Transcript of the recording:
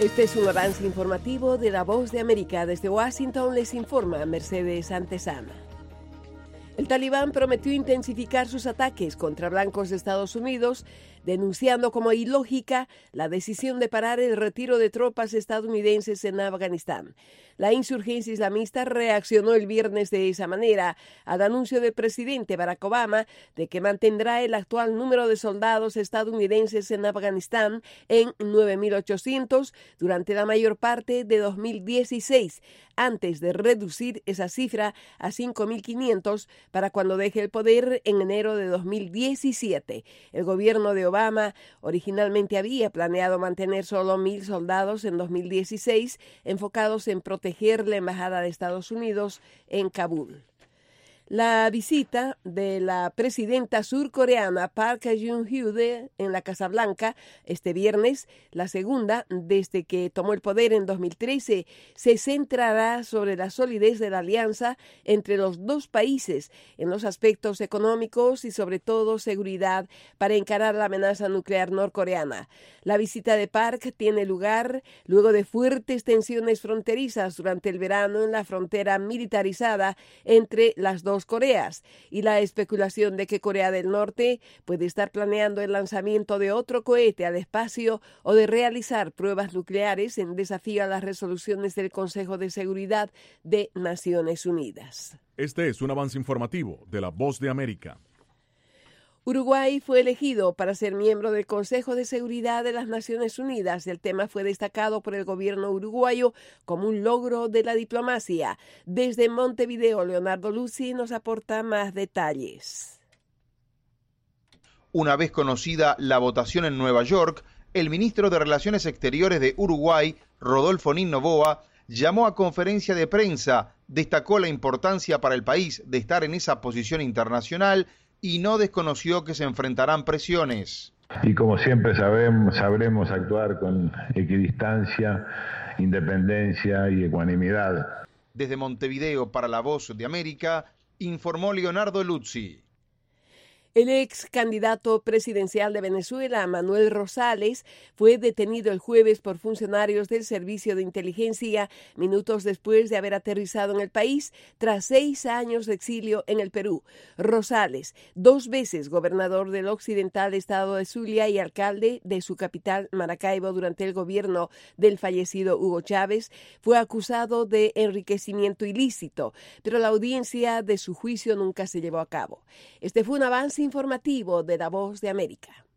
Este es un avance informativo de La Voz de América. Desde Washington les informa Mercedes Antezana. El Talibán prometió intensificar sus ataques contra blancos de Estados Unidos, denunciando como ilógica la decisión de parar el retiro de tropas estadounidenses en Afganistán. La insurgencia islamista reaccionó el viernes de esa manera al anuncio del presidente Barack Obama de que mantendrá el actual número de soldados estadounidenses en Afganistán en 9.800 durante la mayor parte de 2016, antes de reducir esa cifra a 5.500 para cuando deje el poder en enero de 2017. El gobierno de Obama originalmente había planeado mantener solo 1.000 soldados en 2016, enfocados en proteger la embajada de Estados Unidos en Kabul. La visita de la presidenta surcoreana Park Geun-hye en la Casa Blanca este viernes, la segunda desde que tomó el poder en 2013, se centrará sobre la solidez de la alianza entre los dos países en los aspectos económicos y sobre todo seguridad para encarar la amenaza nuclear norcoreana. La visita de Park tiene lugar luego de fuertes tensiones fronterizas durante el verano en la frontera militarizada entre las dos Coreas y la especulación de que Corea del Norte puede estar planeando el lanzamiento de otro cohete al espacio o de realizar pruebas nucleares en desafío a las resoluciones del Consejo de Seguridad de Naciones Unidas. Este es un avance informativo de La Voz de América. Uruguay fue elegido para ser miembro del Consejo de Seguridad de las Naciones Unidas. El tema fue destacado por el gobierno uruguayo como un logro de la diplomacia. Desde Montevideo, Leonardo Luzzi nos aporta más detalles. Una vez conocida la votación en Nueva York, el ministro de Relaciones Exteriores de Uruguay, Rodolfo Nin Noboa, llamó a conferencia de prensa, destacó la importancia para el país de estar en esa posición internacional y no desconoció que se enfrentarán presiones. Y como siempre sabremos actuar con equidistancia, independencia y ecuanimidad. Desde Montevideo para La Voz de América, informó Leonardo Luzzi. El ex candidato presidencial de Venezuela, Manuel Rosales, fue detenido el jueves por funcionarios del Servicio de Inteligencia minutos después de haber aterrizado en el país tras 6 años de exilio en el Perú. Rosales, 2 veces gobernador del occidental estado de Zulia y alcalde de su capital, Maracaibo, durante el gobierno del fallecido Hugo Chávez, fue acusado de enriquecimiento ilícito, pero la audiencia de su juicio nunca se llevó a cabo. Este fue un avance informativo de La Voz de América.